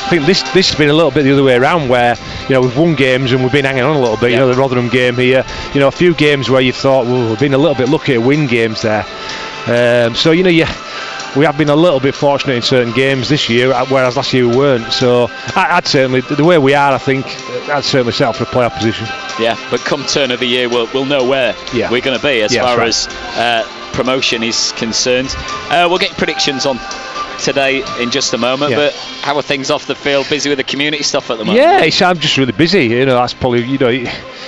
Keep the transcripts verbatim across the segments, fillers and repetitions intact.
think this this has been a little bit the other way around, where you know we've won games and we've been hanging on a little bit. Yeah. You know, the Rotherham game here. You know, a few games where you thought, well, we've been a little bit lucky to win games there. Um, so you know, you. We have been a little bit fortunate in certain games this year, whereas last year we weren't. So I, I'd certainly, the way we are, I think, I'd certainly set up for a playoff position. Yeah, but come turn of the year, we'll, we'll know where yeah. we're going to be as yeah, far right. as uh, promotion is concerned. Uh, we'll get predictions on today in just a moment, yeah. but how are things off the field? Busy with the community stuff at the moment? Yeah, it's, I'm just really busy. You know, that's probably, you know,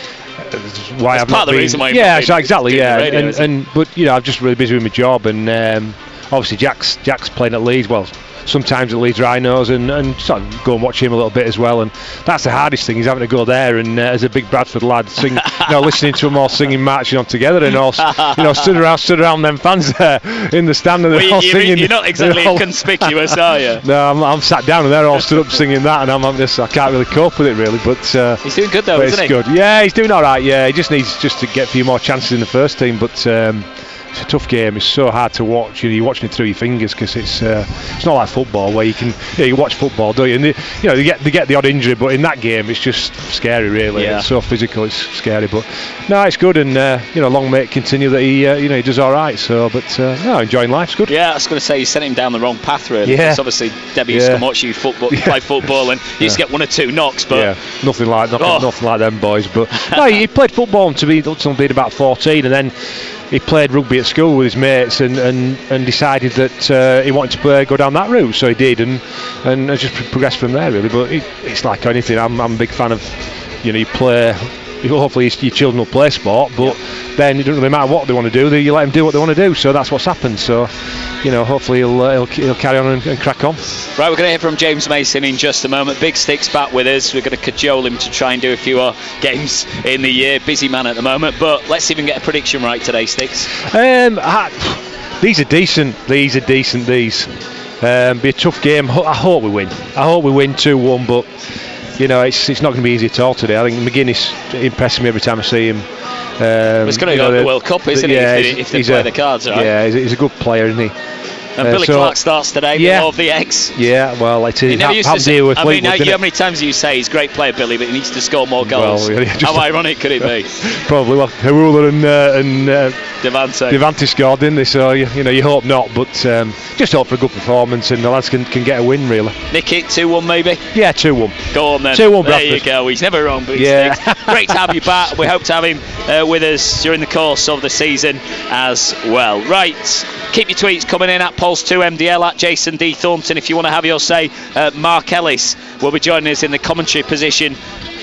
why that's I've part not of the been, reason why. Yeah, exactly. Yeah, radio, and, and but you know, I'm just really busy with my job, and um, obviously Jack's Jack's playing at Leeds. Well, sometimes at Leeds Rhinos, and, and sort of go and watch him a little bit as well. And that's the hardest thing, is having to go there and uh, as a big Bradford lad, sing, you know, listening to them all singing, marching on together, and all, you know, stood around, stood around them fans there in the stand, and they're well, all you, singing. You're not exactly all, inconspicuous, are you? No, I'm, I'm sat down and they're all stood up singing that, and I'm, I'm just, I can't really cope with it really. But uh, he's doing good though, isn't he? Good. Yeah, he's doing all right. Yeah, he just needs just to get a few more chances in the first team, but. Um, It's a tough game. It's so hard to watch. You know, you're watching it through your fingers because it's uh, it's not like football where you can. You know, you watch football, don't you? And they, you know, they get they get the odd injury, but in that game, it's just scary, really. Yeah. It's so physical. It's scary, but no, it's good. And uh, you know, long may it continue that he uh, you know he does all right. So, but uh, no, enjoying life's good. Yeah, I was going to say you sent him down the wrong path, really. Yeah. Because obviously Debbie used yeah. to come watch you football, yeah. play football, and you used to get one or two knocks, but yeah, nothing like nothing, oh. nothing like them boys. But no, he played football until he until being about fourteen, and then. He played rugby at school with his mates and, and, and decided that uh, he wanted to play, go down that route, so he did, and and has just progressed from there really. But it, it's like anything. I'm I'm a big fan of, you know, you play. Hopefully your children will play sport, but then it doesn't really matter what they want to do. You let them do what they want to do. So that's what's happened. So, you know, hopefully he'll uh, he'll, he'll carry on and, and crack on. Right, we're going to hear from James Mason in just a moment. Big Sticks back with us. We're going to cajole him to try and do a few more games in the year. Busy man at the moment, but let's see if we can get a prediction right today, Sticks. Um, I, these are decent. These are decent. These um, be a tough game. I hope we win. I hope we win two one, but. You know, it's it's not going to be easy at all today. I think McGuinness impresses me every time I see him. Um, it's going to go to the World Cup, isn't the, it? Yeah, if they, if they play a, the cards, right? Yeah, he's, he's a good player, isn't he? And uh, Billy so, Clark starts today, yeah, the of the Eggs. Yeah, well, it is. Never used ha- to say, with I mean, Fleetwood, how, how many times do you say he's a great player, Billy, but he needs to score more goals? Well, yeah, how ironic could it be? Probably. Well, Harula and uh, and uh, Devante. Devante scored, didn't they? So you, you know, you hope not, but um, just hope for a good performance, and the lads can, can get a win, really. Nick it two one maybe. Yeah, two one. Go on then. two one. There Bradford. you go. He's never wrong, but yeah. Great to have you back. We hope to have him uh, with us during the course of the season as well. Right, keep your tweets coming in at Pulse two M D L, at Jason D Thornton if you want to have your say. uh, Mark Ellis will be joining us in the commentary position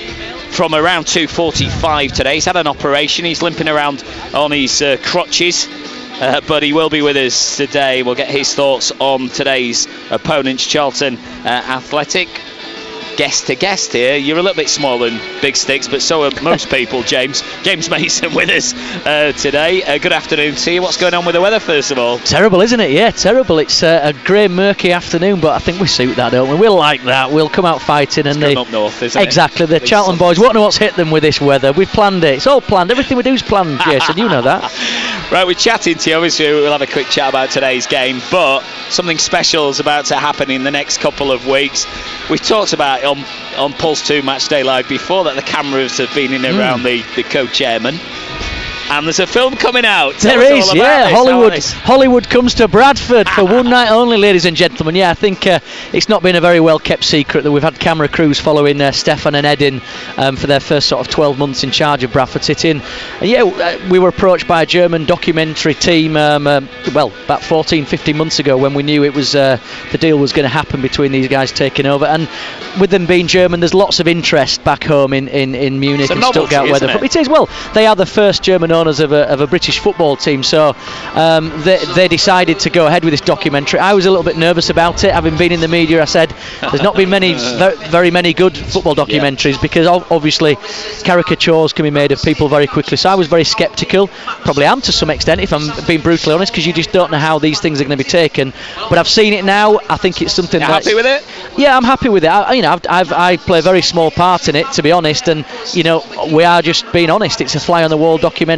from around two forty-five today. He's had an operation, he's limping around on his uh, crutches, uh, but he will be with us today. We'll get his thoughts on today's opponents, Charlton uh, Athletic. Guest to guest here, you're a little bit smaller than Big Sticks, but so are most people. James James Mason with us uh, today. Uh, good afternoon to you. What's going on with the weather, first of all? Terrible, isn't it? Yeah, terrible. It's uh, a grey, murky afternoon, but I think we suit that, don't we? We'll like that. We'll come out fighting. It's and going the, up north, isn't exactly, it? the Charlton boys won't know what's hit them with this weather. We've planned it. It's all planned. Everything we do is planned, Jason. You know that. Right, we're chatting to you. Obviously, we'll have a quick chat about today's game, but something special is about to happen in the next couple of weeks. We talked about it on, on Pulse two Match Day Live before that the cameras have been in and around mm. the, the co-chairman. And there's a film coming out. Tell there us is, all yeah. This, Hollywood Hollywood comes to Bradford for one night only, ladies and gentlemen. Yeah, I think uh, it's not been a very well kept secret that we've had camera crews following uh, Stefan and Edin um, for their first sort of twelve months in charge of Bradford City. And uh, yeah, uh, we were approached by a German documentary team, um, um, well, about fourteen, fifteen months ago, when we knew it was uh, the deal was going to happen between these guys taking over. And with them being German, there's lots of interest back home in, in, in Munich and Stuttgart. Where it? it is, well, they are the first German owners of a, of a British football team, so um, they, they decided to go ahead with this documentary. I was a little bit nervous about it, having been in the media. I said there's not been many very many good football documentaries, yeah. because obviously caricatures can be made of people very quickly, so I was very sceptical, probably am to some extent if I'm being brutally honest, because you just don't know how these things are going to be taken. But I've seen it now. I think it's something You're that's happy with it? Yeah, I'm happy with it. I, you know, I've, I've, I play a very small part in it, to be honest, and you know, we are just being honest. It's a fly on the wall documentary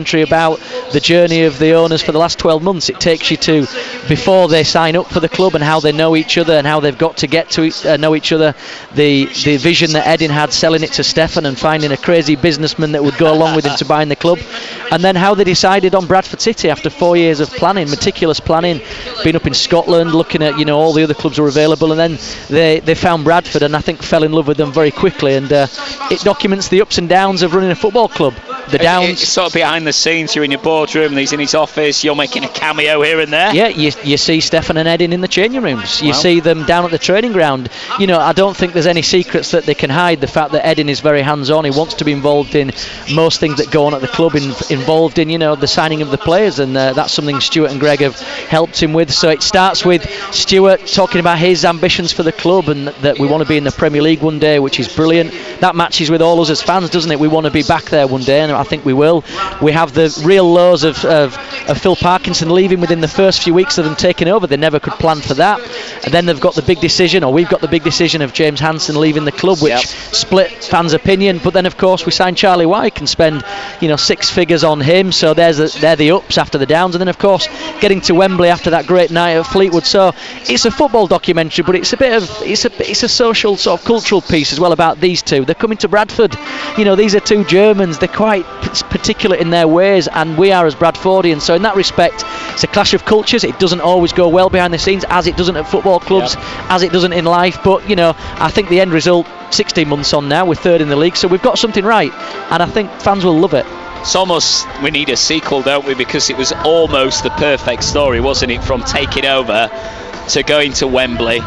documentary about the journey of the owners for the last twelve months. It takes you to before they sign up for the club and how they know each other and how they've got to get to uh, know each other. The the vision that Edin had selling it to Stefan and finding a crazy businessman that would go along with him to buying the club, and then how they decided on Bradford City after four years of planning, meticulous planning, being up in Scotland, looking at, you know, all the other clubs were available, and then they they found Bradford and I think fell in love with them very quickly. And uh, it documents the ups and downs of running a football club. The downs. It's sort of behind the scenes. You're in your boardroom, he's in his office, you're making a cameo here and there. Yeah, you, you see Stefan and Edin in the changing rooms. You Well. see them down at the training ground. You know, I don't think there's any secrets that they can hide. The fact that Edin is very hands-on, he wants to be involved in most things that go on at the club, in, involved in, you know, the signing of the players, and uh, that's something Stuart and Greg have helped him with. So it starts with Stuart talking about his ambitions for the club and that we want to be in the Premier League one day, which is brilliant. That matches with all us as fans, doesn't it? We want to be back there one day, and I think we will. We have the real lows of, of, of Phil Parkinson leaving within the first few weeks of them taking over. They never could plan for that. And then they've got the big decision, or we've got the big decision of James Hansen leaving the club, which Yep. split fans' opinion. But then, of course, we signed Charlie Wyke and spend, you know, six figures on him. So there's the, they're the ups after the downs. And then, of course, getting to Wembley after that great night at Fleetwood. So it's a football documentary, but it's a bit of it's a it's a social sort of cultural piece as well about these two. They're coming to Bradford. You know, these are two Germans. They're quite particular in their ways, and we are as Bradfordians. So in that respect, it's a clash of cultures. It doesn't always go well behind the scenes, as it doesn't at football clubs, Yep. as it doesn't in life. But you know, I think the end result, sixteen months on now, we're third in the league, so we've got something right, and I think fans will love it. It's almost, we need a sequel, don't we? Because it was almost the perfect story, wasn't it? From taking over to going to Wembley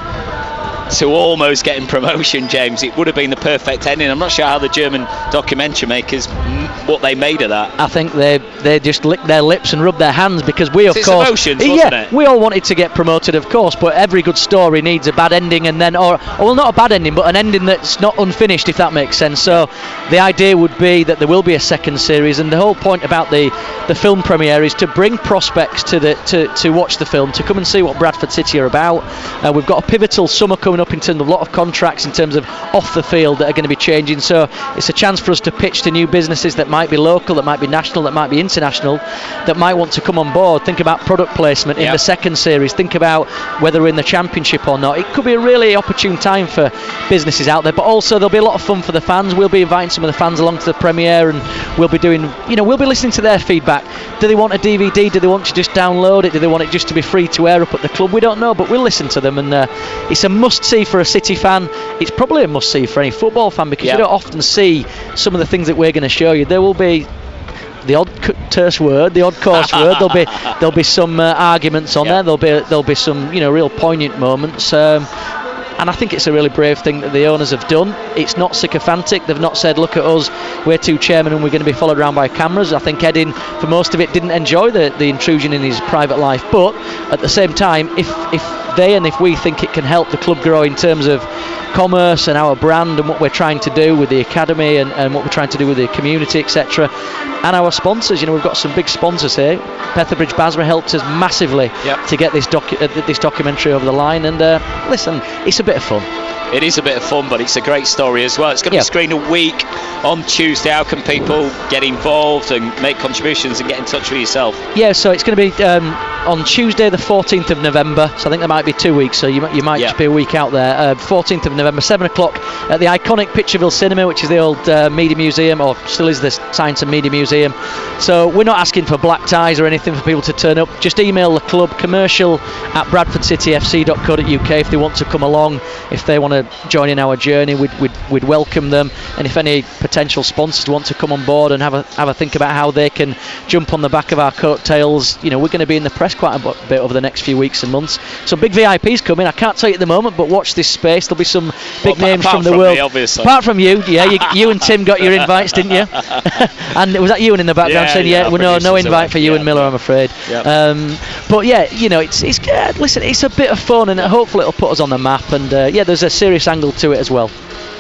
to almost getting promotion, James. It would have been the perfect ending. I'm not sure how the German documentary makers, what they made of that. I think they they just licked their lips and rubbed their hands, because we, of It's course, emotions, yeah, wasn't it? we all wanted to get promoted, of course. But every good story needs a bad ending, and then, or, or well, not a bad ending, but an ending that's not unfinished, if that makes sense. So the idea would be that there will be a second series, and the whole point about the the film premiere is to bring prospects to the to to watch the film, to come and see what Bradford City are about. Uh, we've got a pivotal summer coming up in terms of a lot of contracts, in terms of off the field, that are going to be changing. So it's a chance for us to pitch to new businesses that might be local, that might be national, that might be international, that might want to come on board. Think about product placement in Yep. the second series. Think about whether we're in the championship or not. It could be a really opportune time for businesses out there, but also there'll be a lot of fun for the fans. We'll be inviting some of the fans along to the premiere, and we'll be doing, you know, we'll be listening to their feedback. Do they want a D V D? Do they want to just download it? Do they want it just to be free to air up at the club? We don't know, but we'll listen to them, and uh, it's a must-see for a City fan. It's probably a must-see for any football fan, because Yep. you don't often see some of the things that we're going to show you. There will be the odd c- terse word, the odd coarse word. There'll be there'll be some uh, arguments on Yep. there. There'll be there'll be some, you know, real poignant moments. Um, and I think it's a really brave thing that the owners have done. It's not sycophantic. They've not said, look at us, we're two chairmen and we're going to be followed around by cameras. I think Edin, for most of it, didn't enjoy the, the intrusion in his private life. But at the same time, if if they and if we think it can help the club grow in terms of commerce and our brand and what we're trying to do with the academy, and, and what we're trying to do with the community, et cetera, and our sponsors, you know, we've got some big sponsors here. Petherbridge Basra helped us massively Yep. to get this docu- uh, this documentary over the line. And uh, listen, it's a bit of fun. It is a bit of fun, but it's a great story as well. It's going to Yeah. be screened a week on Tuesday. How can people get involved and make contributions and get in touch with yourself? Yeah, so it's going to be um, on Tuesday the fourteenth of November, so I think there might be two weeks, so you might, you might Yeah. just be a week out there. uh, fourteenth of November, seven o'clock at the iconic Pitcherville Cinema, which is the old uh, media museum, or still is the Science and Media Museum. So we're not asking for black ties or anything for people to turn up. Just email the club, commercial at bradford city f c dot co dot u k, if they want to come along, if they want to join in our journey, we'd, we'd, we'd welcome them. And if any potential sponsors want to come on board and have a have a think about how they can jump on the back of our coattails, you know, we're going to be in the press quite a bit over the next few weeks and months. Some big V I Ps coming. I can't tell you at the moment, but watch this space. There'll be some big Well, names apart from the from world. me, obviously. Apart from you, yeah, you, you and Tim got your invites, didn't you? And was that Ewan in the background Yeah, saying, yeah, yeah, our well, no, no producers are invite like, for Ewan yeah, Miller, yeah. I'm afraid. Yeah. Um, but yeah, you know, it's it's uh, listen, it's a bit of fun, and hopefully it'll put us on the map. And uh, yeah, there's a serious angle to it as well.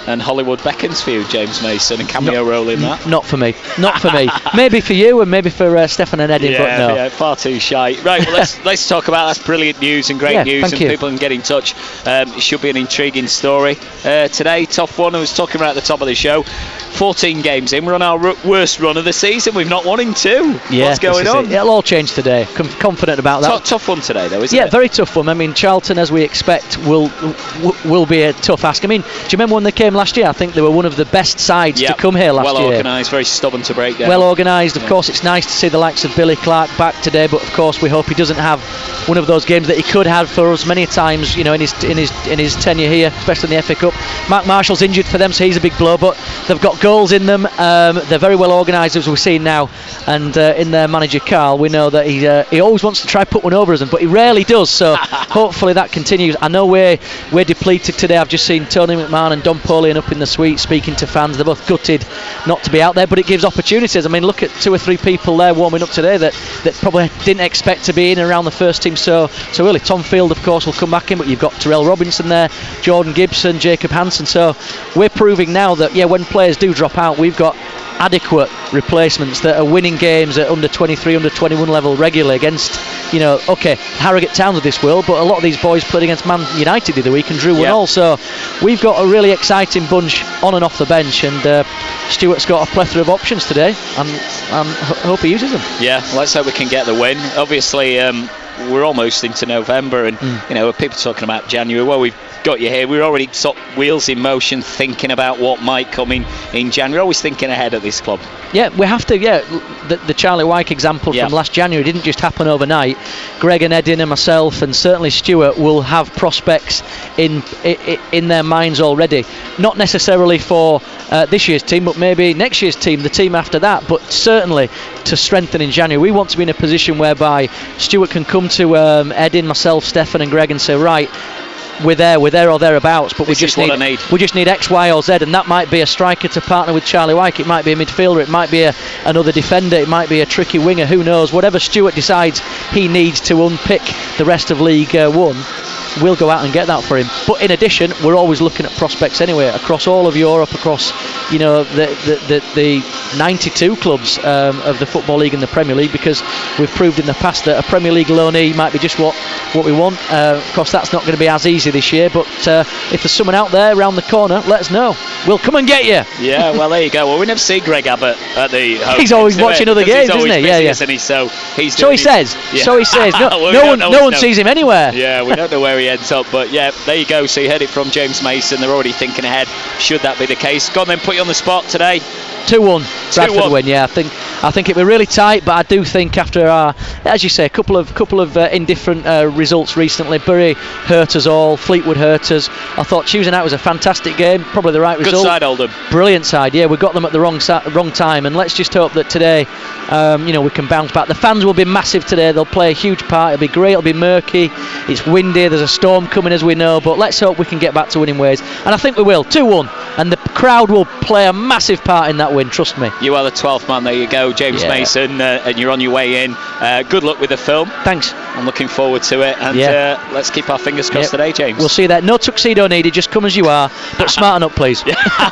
and Hollywood beckons for you, James Mason, a cameo Not- role in that. Not for me. Not for me. Maybe for you and maybe for uh, Stefan and Edin, Yeah, but no. yeah, far too shy. Right, well, let's let's talk about that's brilliant news and great Yeah, news, thank and you. people can get in touch. Um, it should be an intriguing story uh, today. Tough one. I was talking about at the top of the show. fourteen games in, we're on our r- worst run of the season. We've not won in two. Yeah, What's going this is on? it. It'll all change today. Com- confident about that. Tough, tough one today, though, isn't Yeah, it? very tough one. I mean, Charlton, as we expect, will w- will be a tough ask. I mean, do you remember when they came last year? I think they were one of the best sides Yep. to come here last well year. organised, very stubborn to break down. Well organised. Of Yeah. course, it's nice to see the likes of Billy Clark back today, but of course, we hope he doesn't have one of those games that he could have for us many times. You know, in his in his in his tenure here, especially in the F A Cup. Mark Marshall's injured for them, so he's a big blow. But they've got goals in them. Um, they're very well organised, as we're seeing now, and uh, in their manager Carl, we know that he uh, he always wants to try put one over us, but he rarely does. So hopefully that continues. I know we're we're depleted today. I've just seen Tony McMahon and Don Polian up in the suite speaking to fans. They're both gutted not to be out there, but it gives opportunities. I mean, look at two or three people there warming up today that, that probably didn't expect to be in and around the first team so so early. Tom Field, of course, will come back in, but you've got Terrell Robinson there, Jordan Gibson, Jacob Hansen. So we're proving now that, yeah, when players do drop out, we've got adequate replacements that are winning games at under twenty-three, under twenty-one level regularly against, you know, okay, Harrogate Towns of this world, but a lot of these boys played against Man United the other week and drew one Yeah. all. So we've got a really exciting bunch on and off the bench, and uh, Stuart's got a plethora of options today, and I hope he uses them. Yeah, let's hope we can get the win. Obviously, um, we're almost into November, and Mm. you know, people talking about January. Well, we've got you here. We're already sort of wheels in motion, thinking about what might come in in January. Always thinking ahead at this club. Yeah, we have to. Yeah, the, the Charlie Wyke example Yeah. from last January didn't just happen overnight. Greg and Edin and myself, and certainly Stuart, will have prospects in in, in their minds already. Not necessarily for uh, this year's team, but maybe next year's team, the team after that. But certainly to strengthen in January, we want to be in a position whereby Stuart can come to um, Edin, myself, Stefan, and Greg and say, right, we're there, we're there or thereabouts, but This we just is what need, I need. we just need X, Y, or Z, and that might be a striker to partner with Charlie Wyke. It might be a midfielder, it might be a, another defender, it might be a tricky winger. Who knows? Whatever Stuart decides he needs to unpick the rest of League uh, One, we'll go out and get that for him. But in addition, we're always looking at prospects anyway across all of Europe, across you know the the, the, the ninety-two clubs um, of the Football League and the Premier League, because we've proved in the past that a Premier League loanee might be just what what we want. Uh, of course, that's not going to be as easy this year, but uh, if there's someone out there around the corner, let us know. We'll come and get you. Yeah, well, there you go. Well, we never see Greg Abbott at the home He's always games, do we? watching other Because games, he's always isn't he? Yeah, busy, yeah. isn't he? So he's So doing he his- says. Yeah. So he says. No, Well, we no don't one, know, no one no. sees him anywhere. Yeah, we don't know where he ends up, but yeah, there you go. So you heard it from James Mason. They're already thinking ahead. Should that be the case? Go on then, put you on the spot today. two one Bradford two one. win. Yeah, I think I think it'll be really tight, but I do think after our, as you say, a couple of couple of uh, indifferent uh, results recently, Bury hurt us all, Fleetwood hurt us. I thought Tuesday night was a fantastic game, probably the right Good result. side, Oldham. Brilliant side, yeah. We got them at the wrong sa- wrong time, and let's just hope that today, um, you know, we can bounce back. The fans will be massive today. They'll play a huge part. It'll be great. It'll be murky. It's windy. There's a storm coming, as we know. But let's hope we can get back to winning ways, and I think we will. two one, and the crowd will play a massive part in that win. Trust me. You are the twelfth man. There you go, James Yeah. Mason, uh, and you're on your way in. Uh, good luck with the film. Thanks. I'm looking forward to it, and Yeah. uh, let's keep our fingers crossed Yep. today, James. We'll see that. No tuxedo needed. Just come as you are, but smarten up, please.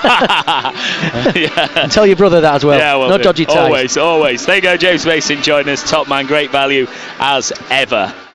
yeah. And tell your brother that as well. Yeah, well no do. dodgy ties. Always, always. There you go, James Mason. Join us. Top man, great value as ever.